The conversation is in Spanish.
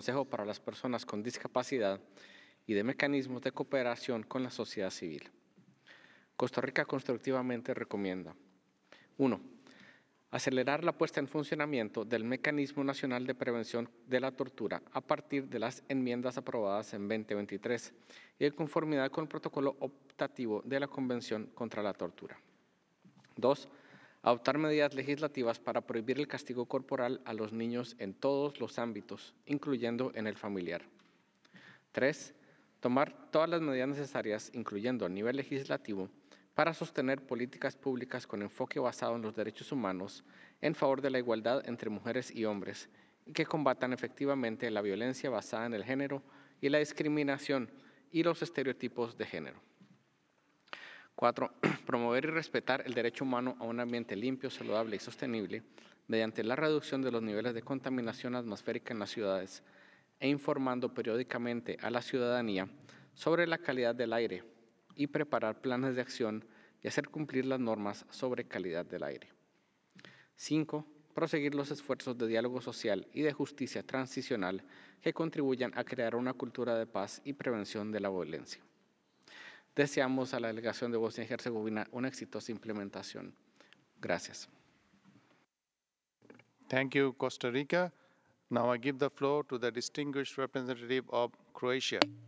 Consejo para las Personas con Discapacidad y de mecanismos de cooperación con la sociedad civil. Costa Rica constructivamente recomienda: 1. Acelerar la puesta en funcionamiento del Mecanismo Nacional de Prevención de la Tortura a partir de las enmiendas aprobadas en 2023 y en conformidad con el protocolo optativo de la Convención contra la Tortura. 2. Adoptar medidas legislativas para prohibir el castigo corporal a los niños en todos los ámbitos, incluyendo en el familiar. 3. Tomar todas las medidas necesarias, incluyendo a nivel legislativo, para sostener políticas públicas con enfoque basado en los derechos humanos en favor de la igualdad entre mujeres y hombres y que combatan efectivamente la violencia basada en el género y la discriminación y los estereotipos de género. 4. Promover y respetar el derecho humano a un ambiente limpio, saludable y sostenible mediante la reducción de los niveles de contaminación atmosférica en las ciudades e informando periódicamente a la ciudadanía sobre la calidad del aire y preparar planes de acción y hacer cumplir las normas sobre calidad del aire. 5. Proseguir los esfuerzos de diálogo social y de justicia transicional que contribuyan a crear una cultura de paz y prevención de la violencia. Deseamos a la delegación de Bosnia y Herzegovina una exitosa implementación. Gracias. Thank you, Costa Rica. Now I give the floor to the distinguished representative of Croatia.